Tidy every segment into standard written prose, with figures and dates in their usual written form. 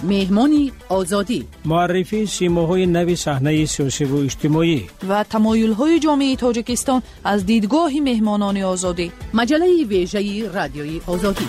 مهمان آزادی، معرفی سیماهای نوی صحنه سیاسی و اجتماعی و تمایل‌های جامعه تاجیکستان از دیدگاه مهمانان آزادی. مجله ویژه رادیوی آزادی.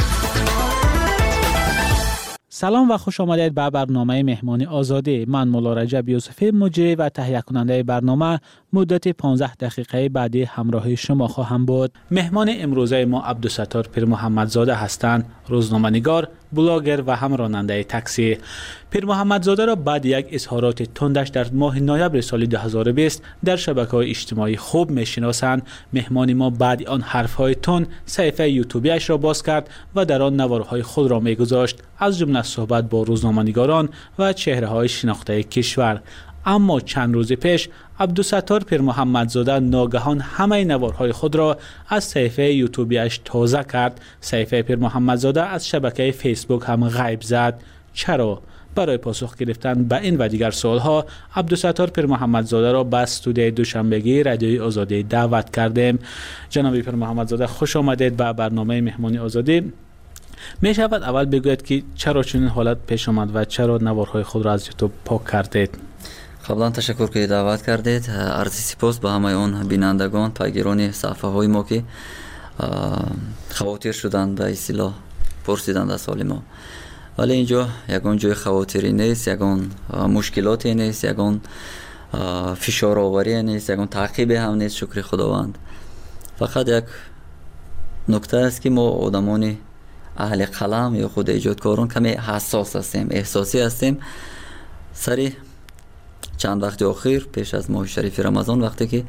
سلام و خوش آمدید به برنامه مهمان آزادی. من مولا رجب یوسفی مجری و تهیه کننده برنامه مدت 15 دقیقه بعدی همراه شما خواهم بود. مهمان امروزه ما عبدالستار پیر محمدزاده هستند، روزنامه‌نگار، بلاگر و هم راننده تاکسی. پیر محمدزاده را بعد یک اظهارات تندش در ماه نوامبر سال 2020 در شبکه‌های اجتماعی خوب می‌شناسند. مهمان ما بعد آن حرف‌های تند صفحه یوتیوبیش را باز کرد و در آن نوارهای خود را می‌گذاشت، از جمله صحبت با روزنامه‌نگاران و چهره‌های شناخته کشور. اما چند روز پیش عبدالستار پیر محمدزاده ناگهان همه نوارهای خود را از صفحه یوتیوبیش تازه کرد. صفحه پیر محمدزاده از شبکه فیسبوک هم غیب زد. چرا؟ برای پاسخ گرفتن به این و دیگر سوالها عبدالستار پیر محمدزاده را به استودیوی دوشنبگی رادیوی آزادی دعوت کردیم. جناب پیر محمدزاده، خوش آمدید به برنامه مهمانی آزادی. می شود اول بگویید که چرا چنین حالت پیش آمد و چرا نوارهای خود را از یوتیوب پاک کردید؟ قبلا تشکر که دعوت کردید. عرض سپاس به همه اون بینندگان، پیگیران صفحه های ما که خواطر شدند به اصطلاح پرسیدند از سال ما. ولی اینجا یگان جای خواطری نیست، یگان مشکلاتی نیست، یگان فشار آوری نیست، یگان تعقیب هم نیست، شکر خداوند. فقط یک نکته است که ما آدمان اهل قلم یا خود ایجادکاران کمی حساس هستیم، احساسی هستیم. سری چند وقت اخیر پیش از ماه شریف رمضان وقتی که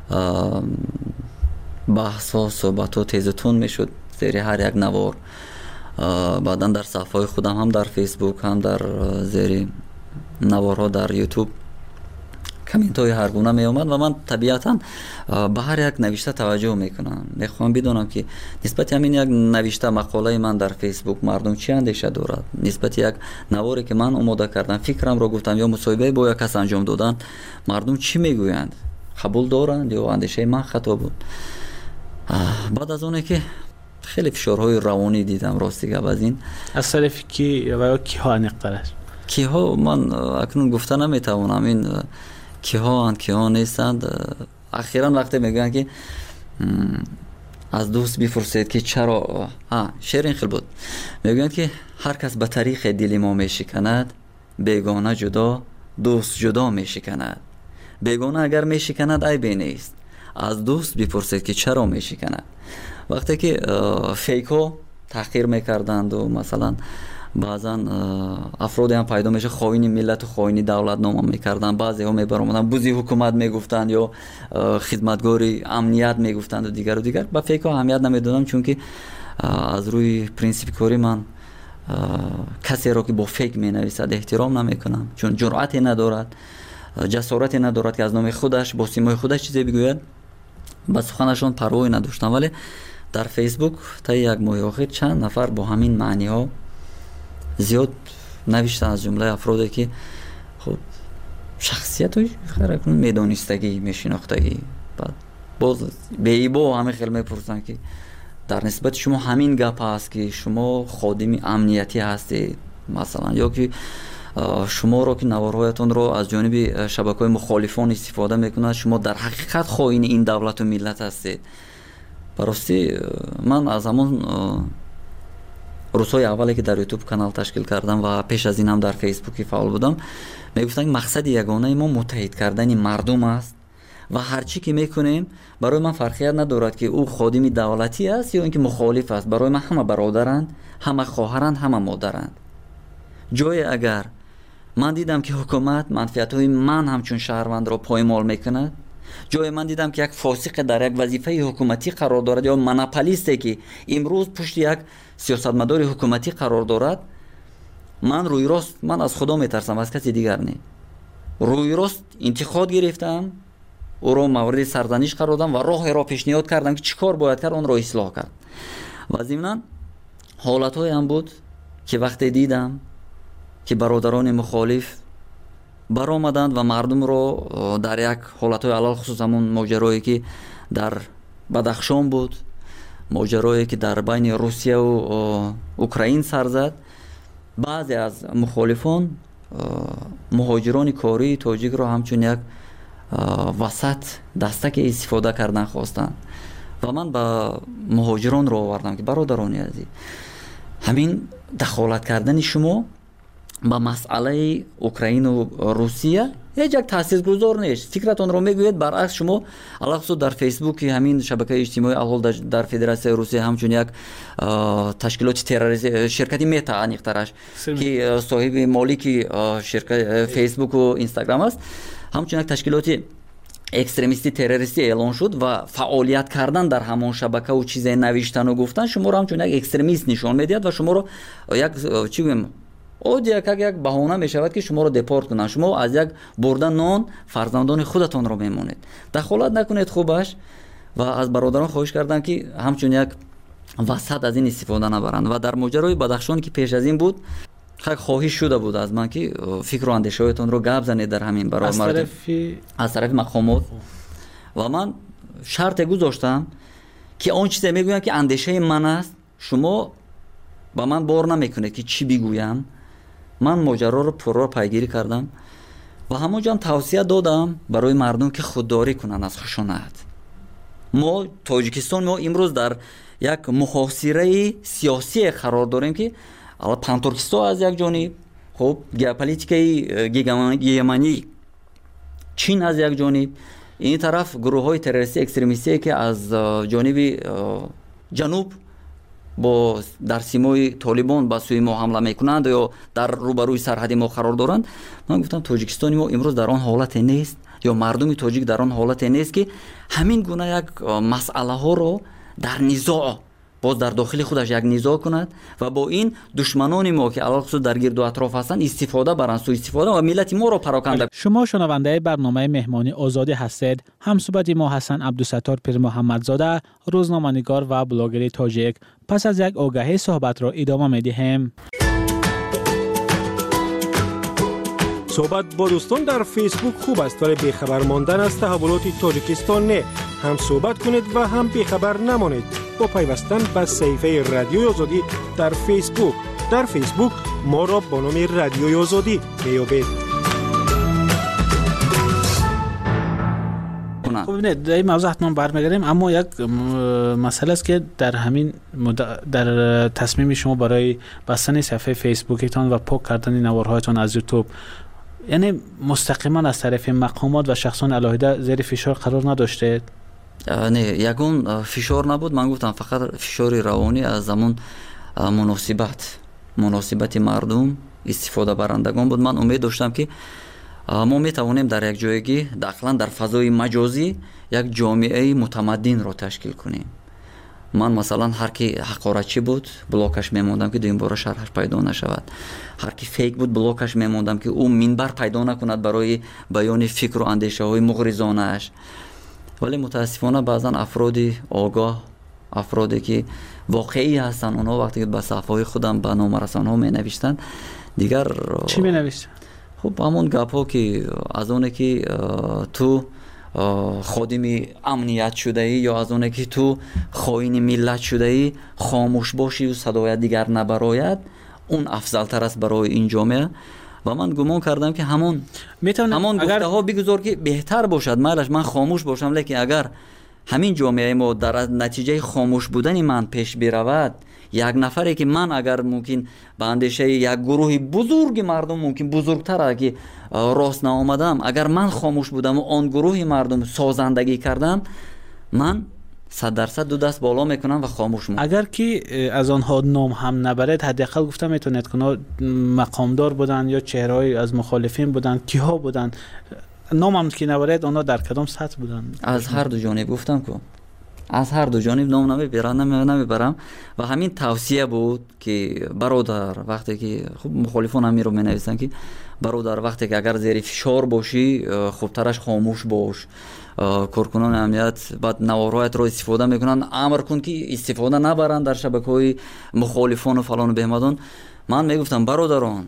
بحث ها صحبت ها تیز تون می شد زیر هر یک نوار، بعدا در صفحه خودم هم در فیسبوک هم در زیر نوارها در یوتیوب کامنت های هر گونه می آمد و من طبیعتا به هر یک نوشته توجه میکنم. میخوام بدونم که نسبت همین یک نوشته مقاله من در فیسبوک مردم چی اندیشه دارد، نسبت یک نواری که من آماده کردم، فکرم را گفتم یا مصاحبه با یک کس انجام دادن، مردم چی میگویند، قبول دارند یا اندیشه من خطا بود. بعد از اونه که خیلی فشارهای روانی دیدم، راستی گپ از این از طرف کی و کی ها نقطه کی ها من اکنون گفته نمیتوانم این کی ها اند کی ها نیستند. اخیراً وقتی میگن که از دوست بپرسید که چرا شعر این خیلی بود، میگن که هر کس به طریق دل ما میشکند، بیگانه جدا دوست جدا میشکند. بیگانه اگر میشکند عیبی نیست، از دوست بپرسید که چرا میشکند. وقتی که فیکو تحقیر میکردند و مثلا بعضا افرادی هم پیدا میشه خائن ملت و خائن دولت نام میکردن، بعضی ها میبرامدن بوزی حکومت میگفتند یا خدمتگاری امنیت میگفتند و دیگر و دیگر. با فیکو اهمیت نمیدادم چون که از روی پرینسیپ کاری من کسی را که با فیک مینویسد احترام نمیکنم، چون جرأتی ندارد، جسارتی ندارد که از نام خودش با سیمای خودش چیزی بگوید. با سخنشان پروایی نداشتم. ولی در فیسبوک تا یک ماه اخیر چند نفر با همین معنی ها زیاد نوشتن، از جمله افرادی که خب شخصیت های خیلی میدانستگی میشناختگی، بعد باز به ایبا همه خیلی میپرسن که در نسبت شما همین گپ هست که شما خادم امنیتی هستید مثلا، یا که شما را که نوارهایتون رو از جانب شبکه‌های مخالفان استفاده میکنند، شما در حقیقت خائن این دولت و ملت هستید. براستی من از همون روزهای اولی که در یوتیوب کانال تشکیل کردم و پیش از این هم در فیسبوک فعال بودم، میگفتن که مقصد یگانه ما متحد کردن مردم است و هر چی که میکنیم برای من فرقیت ندارد که او خادم دولتی است یا اینکه مخالف است. برای من همه برادرند، همه خواهرند، همه مادرند. جای اگر من دیدم که حکومت منفعت‌های من همچون شهروند را پایمال میکند، جای من دیدم که یک فاسق در یک وظیفه حکومتی قرار دارد یا مناپولیستی که امروز پشت یک سیاستمدار حکومتی قرار دارد، من روی راست من از خدا میترسم، از کسی دیگر نه. روی راست انتقاد گرفتم، او را مورد سرزنش قرار دادم و راه را پیشنهاد کردم که چیکار باید کرد، اون را اصلاح کرد. و ضمناً حالت‌های هم بود که وقتی دیدم که برادران مخالف برآمدند و مردم رو در یک حالت‌های علل خصوص همون ماجرایی که در بدخشان بود، ماجرایی که در بین روسیه و اوکراین سر زد، بعضی از مخالفان مهاجران کاری تاجیک را همچون یک وسط دستک استفاده کردن خواستند و من با مهاجران را آوردم که برادران عزیز، همین دخالت کردن شما با مسئله اوکراین و روسیه هیچ یک تاثیرگذار نیست. فکرتون رو میگوید برعکس شما علاوه در فیسبوک همین شبکه اجتماعی الحال در فدراسیون روسیه همچون یک تشکیلات تروریستی شرکتی متا انیخترش که صاحب مالک شرکت فیسبوک و اینستاگرام است، همچون یک تشکیلات اکستریمیستی تروریستی اعلان شد و فعالیت کردن در همان شبکه و چیزای نوشتن و گفتن شما رو همچون یک اکستریمیست نشان میدید و شما رو یک چی گویم یک بهانه می شود که شما رو دپورت کنند. شما از یک بردن نان فرزندان خودتان رو میمونید. دخالت نکنید خوبش و از برادران خواهش کردم که همچون یک وسط از این استفاده نبرند. و در ماجرای بدخشان که پیش از این بود خواهش شده بود از من که فکر و اندیشه هایتان رو گپ زنید در همین برای از طرف مقامات و من شرط گذاشتم که آن چیزی میگویم که اندیشه من است شما با من بار نمیکنه که چی بگویم. من ماجرا رو پرا پیگیری کردم و همونجا توصیه دادم برای مردم که خودداری کنن از خشونت. ما تاجیکستان ما امروز در یک محاصره سیاسی قرار داریم که پانترکیستان از یک جانب، خب ژئوپلیتیکای گیگمانی چین از یک جانب، این طرف گروه های تروریستی اکستریمیستی که از جانب جنوب با در سیمای طالبان به سوی ما حمله میکنند یا در روبروی سرحد ما قرار دارند. من گفتم تاجیکستان ما امروز در آن حالت نیست یا مردم تاجیک در آن حالت نیست که همین گونه یک مسئله ها رو در نزاع باز در داخل خودش یک نزاع کند و با این دشمنان ما که علاوه در گرد و اطراف هستند استفاده برند، سوء استفاده و ملت ما را پراکنده. شما شنونده برنامه مهمانی آزادی هستید. همصحبت ما حسن عبدالستار پیر محمدزاده، روزنامه‌نگار و بلاگر تاجیک. پس از یک آگهی صحبت را ادامه می‌دهیم. صحبت با دوستان در فیسبوک خوب است ولی بیخبر ماندن از تحولات تاجیکستان نه. هم صحبت کنید و هم بیخبر نمانید با پیوستن به صفحه رادیوی آزادی در فیسبوک. در فیسبوک ما را با نام رادیوی آزادی میابید. خب ببینید در این موضوع حتما برمیگردیم، اما یک مسئله است که در همین در تصمیم شما برای بستن صفحه فیسبوکتان و پاک کردن نوارهایتان از یوتیوب، یعنی مستقیما از طرف مقامات و شخصان علاهده زیر فشار قرار نداشته؟ نه، یگون فشار نبود. من گفتم فقط فشار روانی از زمان مناسبت مردم استفاده برندگان بود. من امید داشتم که ما میتوانیم در یک جایگی داخلا در فضای مجازی یک جامعه متمدن را تشکیل کنیم. من مثلا هر کی حقارتچی بود بلاکش میموندم که دویم بار شرحش پیدا نشود. هر کی فیک بود بلاکش میموندم که او منبر پیدا نکند برای بیان فکر و اندیشه های مغرضانه اش. ولی متاسفانه بعضا افرادی آگاه، افرادی که واقعی هستن، اونا وقتی که به صفحه خودم به نامه رسانه‌ها می نوشتن دیگر چی می نوشتن؟ خب همون گپ‌ها که از اونه که تو خادم امنیت شده ای یا از اونه که تو خائن ملت شده ای خاموش باشی و صدایت دیگر نبراید، اون افضل تر است برای این جامعه. و من گمان کردم که همون گفته ها بگذار که بهتر باشد، مالش من خاموش باشم، لیکن اگر همین جامعه ما در نتیجه خاموش بودن من پیش برود، یک نفری که من اگر ممکن به اندیشه یک گروه بزرگ مردم ممکن بزرگتر که راست نآمدم، اگر من خاموش بودم و آن گروه مردم سازندگی کردم، من 100% دو دست بالا میکنم و خاموش میکنم. اگر که از آنها نام هم نبرد، حداقل گفتم میتونید که مقامدار بودن یا چهره‌ای از مخالفین بودن، کیها بودن، نام هم که نبرد آنها در کدام سطح بودن؟ از هر دو جانب گفتم که از هر دو جانب نام نمیبرم و همین توصیه بود که برادر وقتی که خب مخالفان هم رو مینویسن که برادر وقتی که اگر زیر فشار باشی خوبترش خاموش باش. کارکنان امنیت بعد نوارهایت رو استفاده میکنن، امر کن که استفاده نبرن در شبکه‌های مخالفان و فلان و بهمدان. من میگفتم برادران،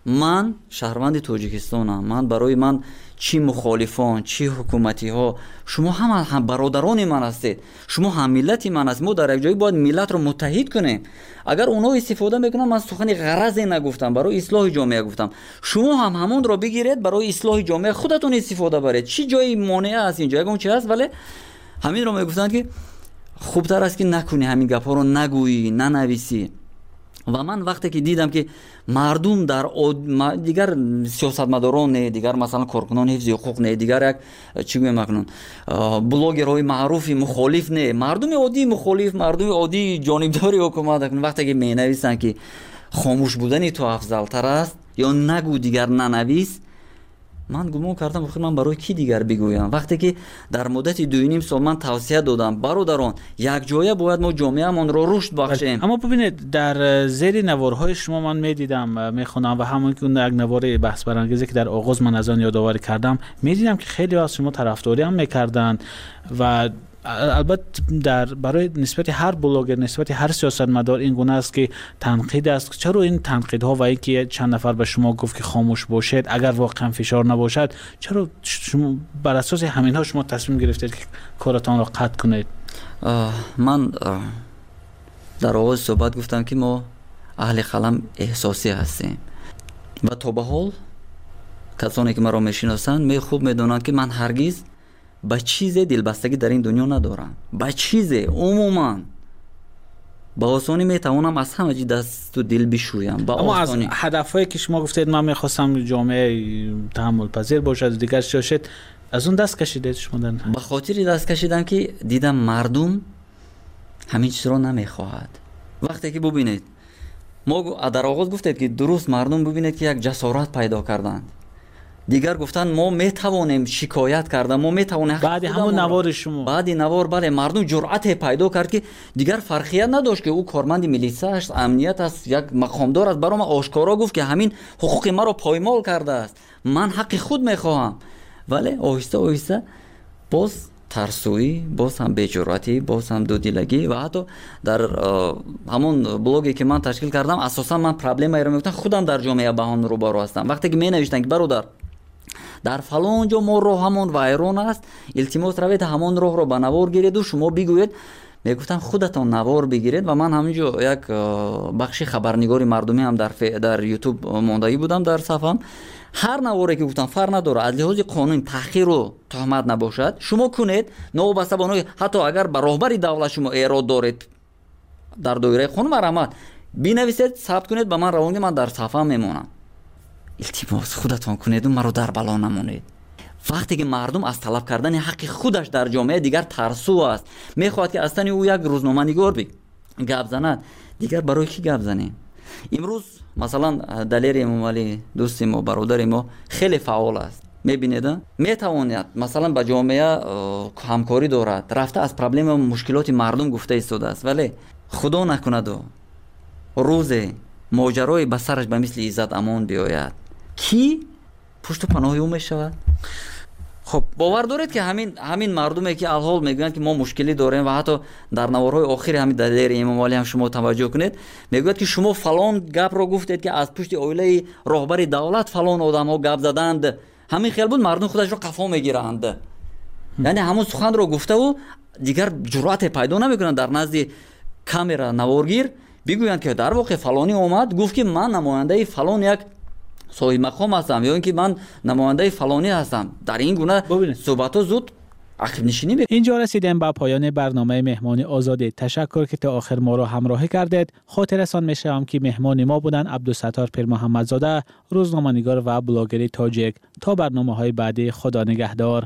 من شهروند تاجیکستانم. من برای من چی مخالفان چی حکومتی ها، شما هم برادران من هستید، شما هم ملتی من هستید. ما در یک جایی باید ملت رو متحد کنیم. اگر اونا استفاده میکنن، من سخن غرضی نگفتم، برای اصلاح جامعه گفتم. شما هم همون رو بگیرید برای اصلاح جامعه خودتون استفاده برید. چی جایی مانع است اینجا؟ اون چی هست؟ ولی همین رو میگفتن که خوبتر است که نکنی، همین گپا رو نگویی، ننویسی. و من وقتی که دیدم که مردم در دیگر سیاستمداران نه، دیگر مثلا کارکنان حفظ حقوق نه، دیگر یک چی میگم مکنون بلاگرهای معروفی مخالف نه، مردم عادی مخالف، مردم عادی جانبداری حکومت کنن، وقتی که می نویسن که خاموش بودن تو افضل تر است یا نگو دیگر ننویس، من گمان کردم آخر من برای کی دیگر بگویم؟ وقتی که در مدت 2.5 سال من توصیه دادم برادران یک جایه باید ما جامعه‌مان رو رشد بخشیم. اما ببینید در زیر نوارهای شما من میدیدم میخونم و همون که اون یک نوار بحث برانگیزی که در آغاز من از آن یادآوری کردم، میدیدم که خیلی از شما طرفداری هم میکردن و البته برای نسبت هر بلاگر، نسبت هر سیاستمدار این گونه است که تنقید است. چرا این تنقیدها و اینکه چند نفر به شما گفت که خاموش باشید اگر واقعا فشار نباشد، چرا شما بر اساس همینها شما تصمیم گرفتید که کارتان را قطع کنید؟ من در آغاز صحبت گفتم که ما اهل قلم احساسی هستیم و تا به حال کسانی که مرا میشناسند می خوب میدونند که من هرگز به چیز دلبستگی در این دنیا ندارم. به چیز عموما با آسانی میتوانم از همه چیز دست و دل بشویم. اما از هدفهایی که شما گفتید من میخواستم جامعه تحمل پذیر باشد دیگر شد، از اون دست کشیدید شما؟ به خاطر دست کشیدم که دیدم مردم همین چیز رو نمیخواهد. وقتی که ببینید ما در آغاز گفتید که درست مردم ببینید که یک جسارت پیدا کردند، دیگر گفتن ما میتوانیم شکایت کردن، ما میتوانیم. بعد همون نوار شما، بعد نوار بله مردم جرأت پیدا کرد که دیگر فرقیت نداشت که او کارمند میلیسا است، امنیت است، یک مقامدار است، برام آشکارا گفت که همین حقوق ما رو پایمال کرده است، من حق خود میخواهم. ولی آهسته آهسته باز ترسویی، باز هم بی‌جرأتی، باز هم دودیلگی و حتی در همون بلاگی که من تشکیل کردم اساسا من پرابلم رو میگفتم خودم در جامعه بهان رو بارو هستم. وقتی که می نوشتن که برادر در فلان جا ما راه همون وایرون است، التماس روید همون راه رو به نوار گیرید و شما بگوید، میگفتم خودتان نوار بگیرید. و من همینجا یک بخشی خبرنگاری مردمی هم در یوتیوب ماندایی بودم در صفحم. هر نواری که گفتم فرق نداره، از لحاظ قانون تحقیر و تهمت نباشد شما کنید، نوبسته بانوی حتی اگر به راهبری دولت شما ایراد دارید در دایره قانون مرامت بنویسید، ثبت کنید، به من روانگی، من در صفحه میمونم. التماس خودتان کنید و مرا در بلا نمونید. وقتی که مردم از طلب کردن حق خودش در جامعه دیگر ترسو است، میخواد که اصلا او یک روزنامه نگار گپ زند، دیگر برای کی گپ زنیم؟ امروز مثلا دلیر امام علی دوست ما، برادر ما خیلی فعال است، میبینید میتواند مثلا با جامعه همکاری دارد، رفته از پرابلم و مشکلات مردم گفته ایستاده است، ولی خدا نکند و روز ماجرای به سرش به مثل عزت امان بیاید، کی پشت پناه او میشود؟ خب باور دارید که همین مردمی که الحال میگن که ما مشکلی داریم و حتی در نوارهای آخر همین دلیر امام علی هم شما توجه کنید میگوید که شما فلان گپ رو گفتید که از پشت اویله راهبر دولت فلان آدم‌ها گپ زدند، همین خیال بود مردم خودش رو قفا میگیرند. یعنی همون سخن رو گفته و دیگر جرأت پیدا نمیکنن در نزد کامرا نوارگیر بگویند که در واقع فلانی اومد گفت که من نماینده فلان یک صاحب مقام هستم یا اینکه من نماینده فلانی هستم. در این گونه صحبت‌ها زود عقب نشینی میکنه. اینجا رسیدیم به پایان برنامه مهمانی آزاده. تشکر که تا آخر ما را همراهی کردید. خاطرتان می‌شوم که مهمان ما بودن عبدالستار پیر محمدزاده، روزنامه‌نگار و بلاگر تاجیک. تا برنامه‌های بعدی، خدا نگهدار.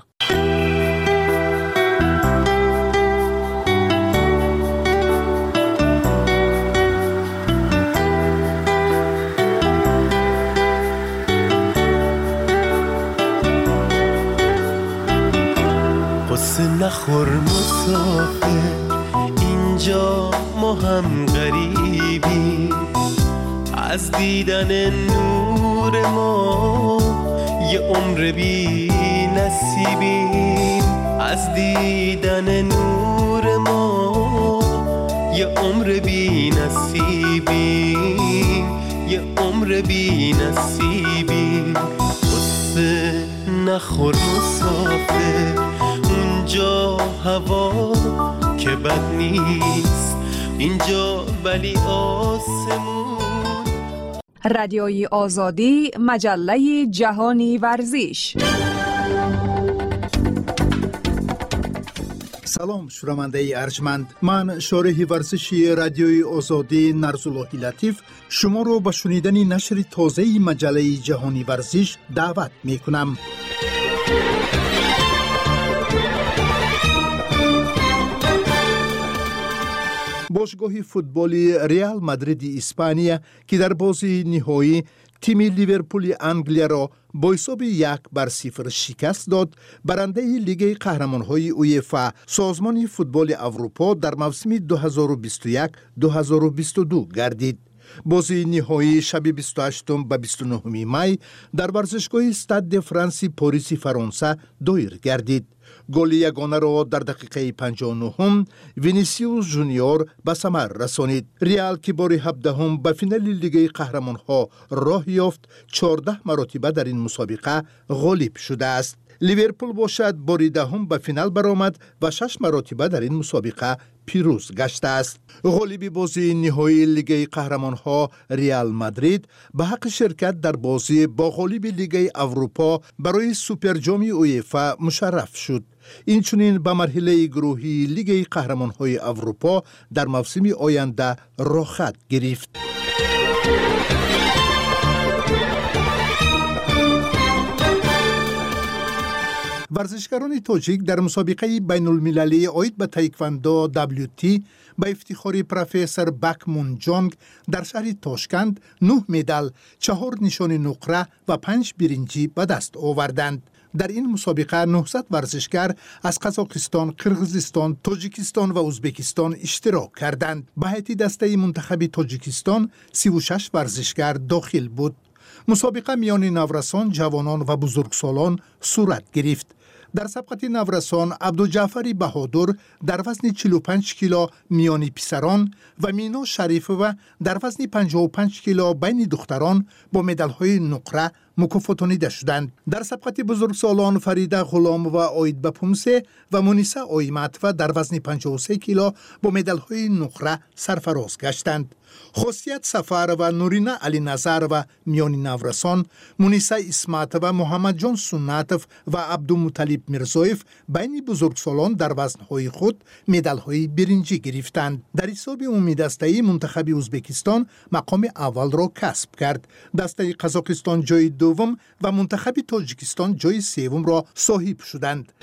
نخور مسافر، اینجا ما هم غریبی، از دیدن نور ما یه عمر بی نصیبیم، از دیدن نور ما یه عمر بی نصیبیم، یه عمر بی نصیبیم. قصه نخور مسافر، اونجا هوا که بد نیست، اینجا ولی آسمون. رادیوی آزادی، مجله جهانی ورزش. سلام شنونده ارجمند، من شارح ورزشی رادیوی آزادی نرزاللهی لطیف شما رو به شنیدن نشر تازه مجله جهانی ورزش دعوت می کنم. باشگاه فوتبالی ریال مادرید اسپانیا که در بازی نهایی تیم لیورپول انگلیا را با حساب 1-0 شکست داد، برنده لیگ قهرمان‌های اویفا سازمان فوتبال اروپا در موسم 2021-2022 گردید. بازی نهایی شب 28 و 29 می در ورزشگاه استاد فرانسی پاریس فرانسه دایر گردید. گل یگانه را در دقیقه 59 وینیسیوس جونیور به ثمر رسانید. ریال که بار 17 به فینال لیگ قهرمان‌ها راه یافت، 14 مرتبه در این مسابقه غالب شده است. لیورپول باشد بار 10 به فینال برآمد و 6 مرتبه در این مسابقه پیروز گشته است. غالب بازی نهایی لیگ قهرمان‌ها ریال مادرید به حق شرکت در بازی با غالب لیگ اروپا برای سوپر جام اویفا مشرف شد. اینچنین به مرحله گروهی لیگ قهرمان‌های اروپا در موسم آینده راه خط گرفت. ورزشکاران تاجیک در مسابقه بین المللی عاید به تایکواندو WT به افتخار پروفسور باکمون جانگ در شهر تاشکند 9 مدال، 4 نشان نقره و 5 برنجی به دست آوردند. در این مسابقه 900 ورزشکار از قزاقستان، قرغیزستان، تاجیکستان و ازبکستان اشتراک کردند. به هیئت دسته منتخب تاجیکستان 36 ورزشکار داخل بود. مسابقه میان نورسان، جوانان و بزرگسالان صورت گرفت. در سبقت نورسان عبدالجعفر بهادر در وزن 45 کیلو میان پسران و مینا شریفوه در وزن 55 کیلو بین دختران با مدال‌های نقره مکافاتانیده شدند. در سبقت بزرگسالان فریده غلام و آید بپومسه و مونیسه آیمتوه در وزن 53 کیلو با مدال‌های نقره سرفراز گشتند. خاصیت سفر و نورینا علی نظر و میان نورسان، مونیسه اسمت و محمد جان سنتف و عبدالمطلب میرزایف بین بزرگسالان در وزنهای خود مدال‌های برنجی گرفتند. در حساب عمومی دسته منتخب ازبکستان مقام اول را کسب کرد. دسته قزاقستان جای دوم و منتخب تاجیکستان جای سوم را صاحب شدند.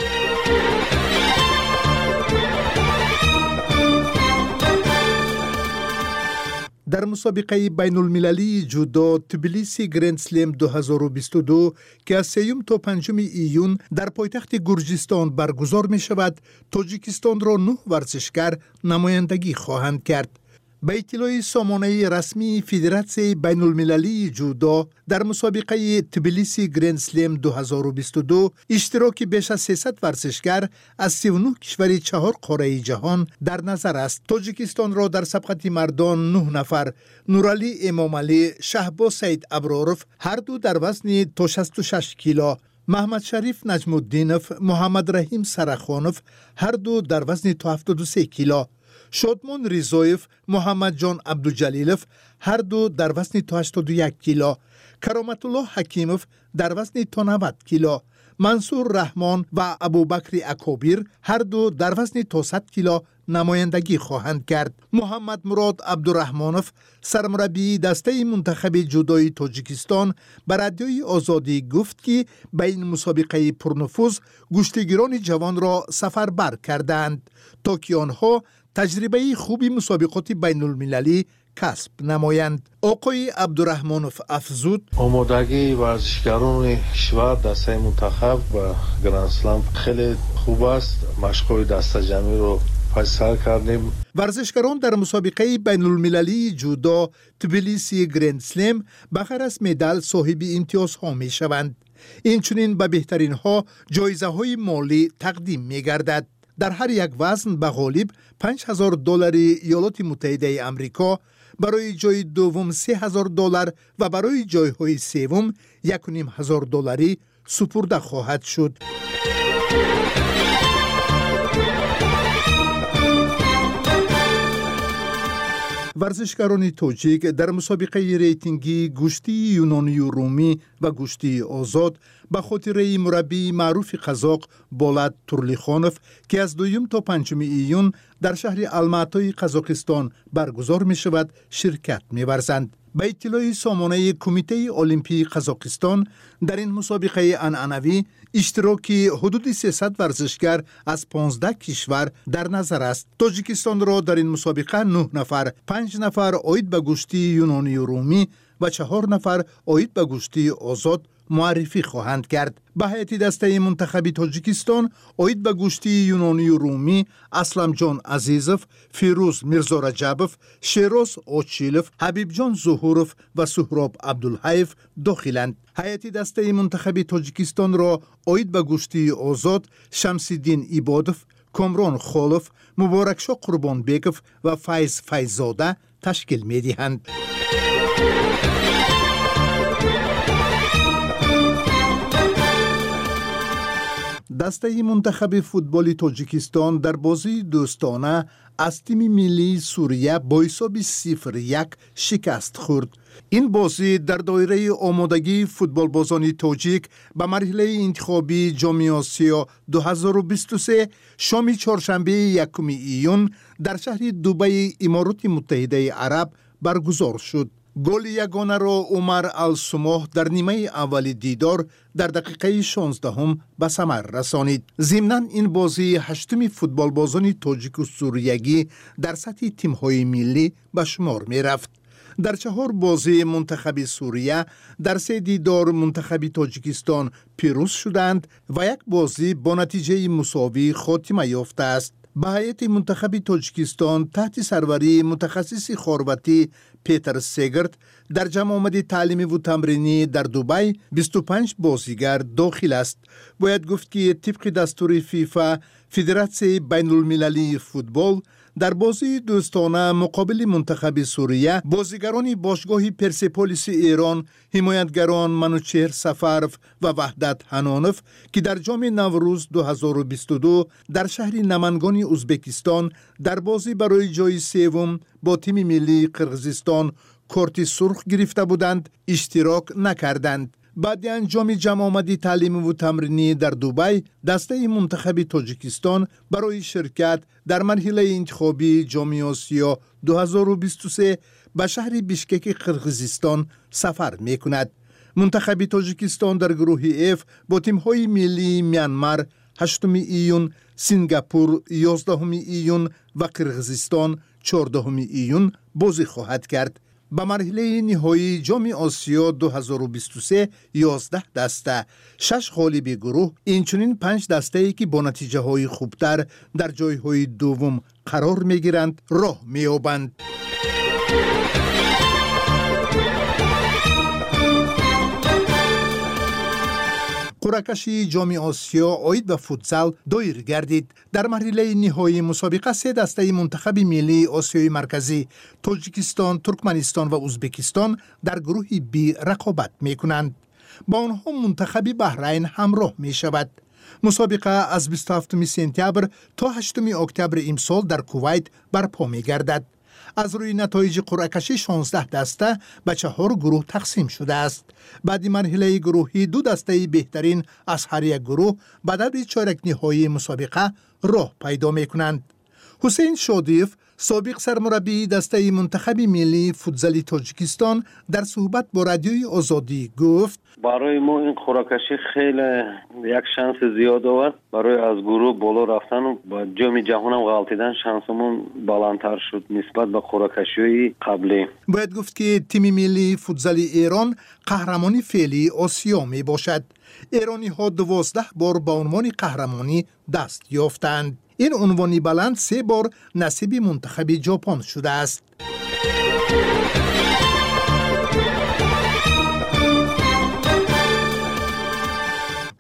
در مسابقه بین المللی جودو تبلیسی گرند سلم 2022 که از 3 تا 5 ایون در پایتخت گرجستان برگزار می شود، تاجیکستان را 9 ورزشکار نمایندگی خواهند کرد. به اطلاع سامانه رسمی فدراسیون بین المللی جودو در مسابقه تبلیسی گرند سلم 2022 اشتراک بیش از 300 ورزشکار از 39 کشور 4 قاره جهان در نظر است. تاجیکستان را در سبقت مردان 9 نفر، نورعلی امامعلی، شهباز سید ابرارف هر دو در وزن تا 66 کیلو، محمد شریف نجم الدینف، محمد رحیم سرخانف هر دو در وزن تا 73 کیلو، شادمان ریزایف، محمد جان عبدالجلیلف هر دو در وزن تا 81 کیلو، کرامت الله حکیمف در وزن تا 90 کیلو، منصور رحمان و ابوبکر اکابیر هر دو در وزن تا 100 کیلو نمایندگی خواهند کرد. محمد مراد عبدالرحمانف سرمربی دسته منتخب جودوی تاجیکستان به رادیوی آزادی گفت که به این مسابقه پرنفوذ گشتگیران جوان را سفربر کردند تا که آنها تجربه خوبی مسابقات بین المللی کسب نمایند. آقای عبدالرحمانف افزود آمادگی ورزشکاران کشور دسته منتخب و گرند اسلم خیلی خوب است. مشق‌های دسته جمعی رو فیصل کردیم. ورزشکاران در مسابقه بین المللی جودو تبلیسی گرند سلم بغیر از مدال صاحب امتیازها می شوند. این چنین به بهترین ها جایزه های مالی تقدیم می گردد. در هر یک وزن به غالب $5,000 ایالات متحده آمریکا، برای جای دوم $3,000 و برای جایهای سوم $1,500 سپرده خواهد شد. ورزشکاران تاجیک در مسابقه ریتینگی گوشتی یونانی و رومی و گوشتی آزاد به خاطر مربی معروف قزاق بولات تورلیخانوف که از 2 تا 5 ایون در شهر الماتای قزاقستان برگزار می شود شرکت می ورزند. به اطلاع سامانه کمیته المپی قزاقستان در این مسابقه عنعنوی اشتراکی حدود 300 ورزشکار از 15 کشور در نظر است. تاجیکستان را در این مسابقه 9 نفر، 5 نفر عاید به گوشتی یونانی و رومی و 4 نفر عاید به گوشتی آزاد معرفی خواهند کرد. به هیئت دسته منتخب تاجیکستان عاید به گوشتی یونانی و رومی اسلم جان عزیزوف، فیروز میرزا رجبوف، شیروز اوچیلوف، حبیب جان ظهورов و سهراب عبدالحیف داخلند. هیئت دسته منتخب تاجیکستان را عاید به گوشتی آزاد شمس‌الدین عبادوف، کامران خالوف، مبارکشاه قربانبکوف و فیض فیضزاده تشکیل می‌دهند. دسته منتخب فوتبال تاجیکستان در بازی دوستانه از تیم ملی سوریه با حساب 0-1 شکست خورد. این بازی در دایره آمادگی فوتبال بازان تاجیک به مرحله انتخابی جام آسیا 2023 شام چهارشنبه 1 ایون در شهر دبی امارات متحده عرب برگزار شد. گل یگانه را عمر السماح در نیمه اول دیدار در دقیقه 16 به ثمر رسانید. ضمناً این بازی 8 فوتبال بازان تاجیک و سوریگی در سطح تیم‌های ملی به شمار می رفت. در 4 بازی منتخب سوریه در 3 دیدار منتخب تاجیکستان پیروز شدند و 1 بازی با نتیجه مساوی خاتمه یافته است. به هیئت منتخب تاجیکستان تحت سروری متخصص خارواتی پیتر سیگرت در جمع آمد تعلیمی و تمرینی در دبی 25 بازیگر داخل است. باید گفت که طبق دستور فیفا فدراسیون بین المللی فوتبال در بازی دوستانه مقابل منتخب سوریه بازیگران باشگاه پرسپولیس ایران، حمایتگران منوچهر سفرف و وحدت حنانوف که در جام نوروز 2022 در شهر نمنگان ازبکستان در بازی برای جای سوم با تیم ملی قرقیزستان کارت سرخ گرفته بودند اشتراک نکردند. بعد انجام جمع آمدی تعلیمی و تمرینی در دبی، دسته منتخب تاجیکستان برای شرکت در مرحله انتخابی جام آسیا 2023 به شهر بیشکک قرقیزستان سفر می کند. منتخب تاجیکستان در گروه F با تیم‌های ملی میانمار 8 ایون، سنگاپور 11 ایون و قرقیزستان 14 ایون بازی خواهد کرد. به مرحله نهایی جام آسیا 2023 11 دسته، 6 غالب گروه، اینچنین 5 دسته‌ای که با نتیجه های خوبتر در جایهای دوم قرار می گیرند راه می یابند. قرعه‌کشی جام آسیا عاید به فوتسال دایر گردید. در مرحله نهایی مسابقه 3 دسته منتخب ملی آسیای مرکزی تاجیکستان، ترکمنستان و ازبکستان در گروه B رقابت می کنند. با آنها منتخب بحرین همراه می شود. مسابقه از 27 سپتامبر تا 8 اکتبر امسال در کویت برپا می گردد. از روی نتایج قرعه‌کشی 16 دسته به 4 گروه تقسیم شده است. بعد مرحله گروهی 2 دسته بهترین از هر یک گروه به دور چهارک نهایی مسابقه راه پیدا می کنند. حسین شادیف، سابق سرمربی دسته منتخب ملی فوتزال تاجیکستان، در صحبت با رادیوی آزادی گفت: برای ما این قرعه‌کشی خیلی یک شانس زیاد آورد برای از گروه بالا رفتن و با جام جهان هم غلطیدن شانسمون بالاتر شد نسبت به قرعه‌کشی قبلی. باید گفت که تیم ملی فوتزال ایران قهرمانی فعلی آسیا می باشد. ایرانی ها 12 بار با عنوان قهرمانی دست یافتند. این عنوانی بلند 3 بار نصیب منتخب ژاپن شده است.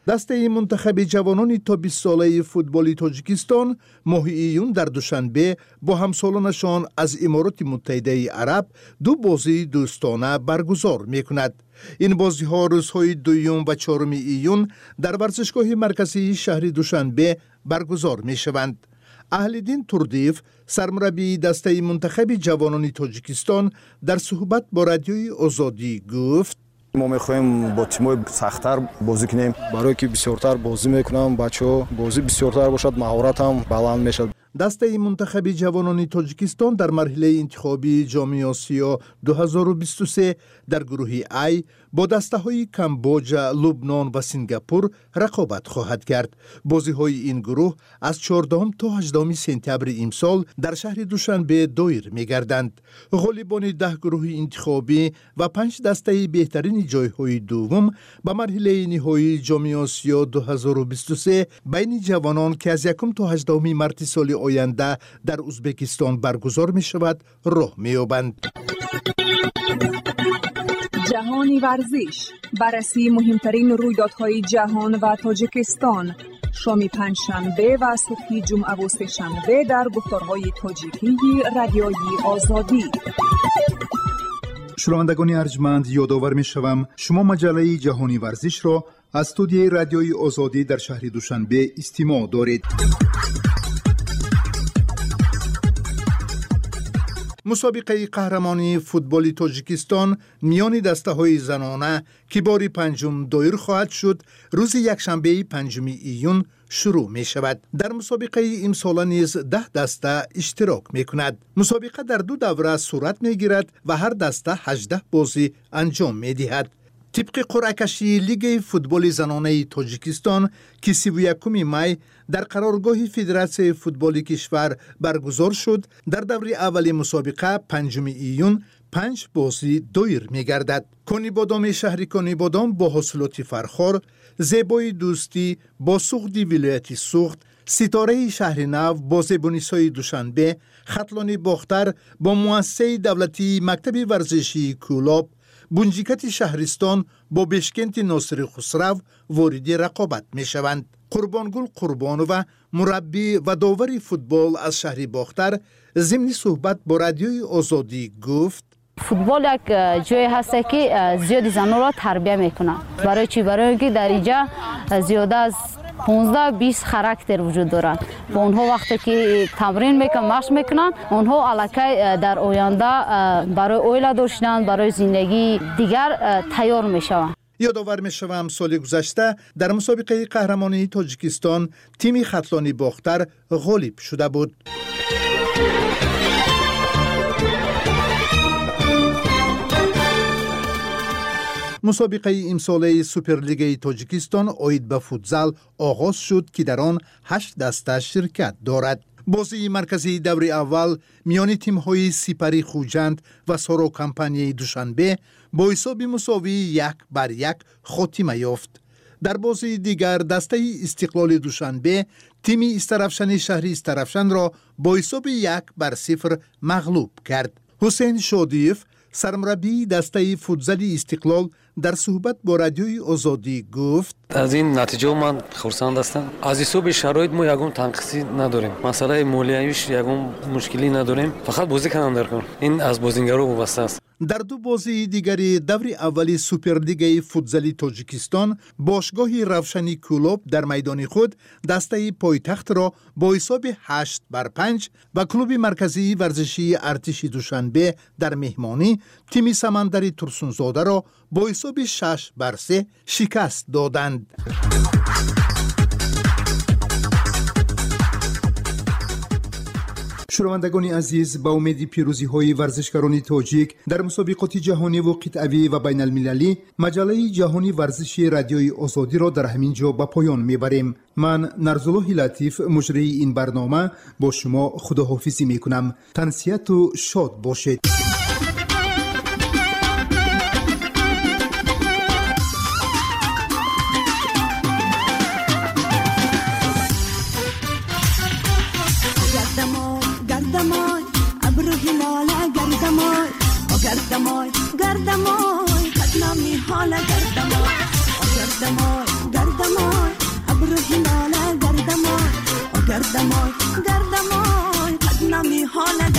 دسته منتخب جوانان تا 20 ساله فوتبال تاجیکستان ماه ایون در دوشنبه با همسالانشان از امارات متحده عرب دو بازی دوستانه برگزار میکند. این بازی ها روزهای 2 و 4 ایون در ورزشگاه مرکزی شهر دوشنبه برگزار می شوند. اهل‌دین تردیف سرمربی دسته منتخب جوانان تاجیکستان در صحبت با رادیوی آزادی گفت: ما می‌خوایم با تیم‌های سخت‌تر بازی کنیم برای که بسیارتر بازی می‌کنم، بچه‌ها بازی بسیارتر باشد، مهارت هم بلند میشد. دسته منتخب جوانان تاجیکستان در مرحله انتخابی جام آسیا 2023 در گروه ای با دسته‌های کامبوجا، لبنان و سنگاپور رقابت خواهد کرد. بازی‌های این گروه از 14 تا 18 سپتامبر امسال در شهر دوشنبه دایر می‌گردند. غالبان 10 گروه انتخابی و 5 دسته بهترین جای‌های دوم به مرحله نهایی جام آسیا 2023 بین جوانان که از 1 تا 18 مارس سال آینده در ازبکستان برگزار می شود راه می یابند. جهانی ورزش، بررسی مهمترین رویدادهای جهان و تاجیکستان، شام پنجشنبه و صبح جمعه و سه‌شنبه در گفتارهای تاجیکی رادیوی آزادی. شنوندگان ارجمند، یادآور می شوم شما مجله جهانی ورزش را از استودیوی رادیوی آزادی در شهر دوشنبه استماع دارید. مسابقه قهرمانی فوتبال تاجیکستان میان دسته‌های زنانه که بار پنجم دایر خواهد شد روز یکشنبه 5 ایون شروع می شود. در مسابقه امسال نیز 10 دسته اشتراک می کند. مسابقه در 2 دوره صورت می گیرد و هر دسته 18 بازی انجام می دهد. طبق قرعه کشی لیگ فوتبال زنانه تاجیکستان که 31 می در قرارگاه فدراسیون فوتبال کشور برگزار شد، در دوره اول مسابقه 5 ایون 5 بازی دایر می گردد. کنیبادام شهر کنیبادام با حاصلات فرخار، زیبای دوستی با سوخت ولایت سوخت، ستاره شهر نو با زیبونیسای دوشنبه، خطلان باختر با مؤسسه دولتی مکتب ورزشی کولاب، بونجیکت شهرستان با بشکنت ناصر خسرو وارد رقابت می شوند. قربانگل قربانووا مربی و داور فوتبال از شهر باختر ضمن صحبت با رادیوی آزادی گفت: فوتبال یک جای هست که زیاد زنان را تربیت میکنه. برای چی؟ برای اینکه در اینجا زیاد از 15-20 خاراکتر وجود دارند. با اونها وقتی که تمرین میکنن، مشق میکنن، اونها الکی در آینده برای اویلا داشتن، برای زندگی دیگر تیار میشوند. یادآور میشوم سال گذشته در مسابقه قهرمانی تاجیکستان تیم خطلانی باختر غالب شده بود. مسابقه امساله سوپرلیگ تاجیکستان آید به فوتزال آغاز شد که در آن 8 دسته شرکت دارد. بازی مرکزی دور اول میان تیم‌های سپری خوجند و سارو کمپانی دوشنبه با حساب مساوی 1-1 خاتمه یافت. در بازی دیگر دسته استقلال دوشنبه تیم استرافشن شهر استرافشن را با حساب 1-0 مغلوب کرد. حسین شادیف سرمربی دسته فوتزال استقلال در صحبت با رادیوی آزادی گفت: از این نتیجه من خرسند هستم. از حساب شرایط ما یگون تنقیصی نداریم. مسئله مالیویش یگون مشکلی نداریم. فقط بازی کنم درکن. این از بازیگرا وابسته است. در 2 بازی دیگری دور اولی سوپرلیگ فوتزال تاجیکستان باشگاه روشنی کلوب در میدان خود دسته پایتخت را با حساب 8-5 و کلوب مرکزی ورزشی ارتش دوشنبه در مهمانی تیم سمندری ترسونزاده را با حساب 6-3 شکست دادند. شنوندگان عزیز، با امید پیروزی های ورزشکاران تاجیک در مسابقات جهانی و قطعی و بین المللی، مجله جهانی ورزشی رادیوی آزادی را در همین جا به پایان میبریم. من نرزالله لطیف مجری این برنامه با شما خداحافظی میکنم. تنسیت و شاد باشید. گردمای گردمای گردمای قد نمی حال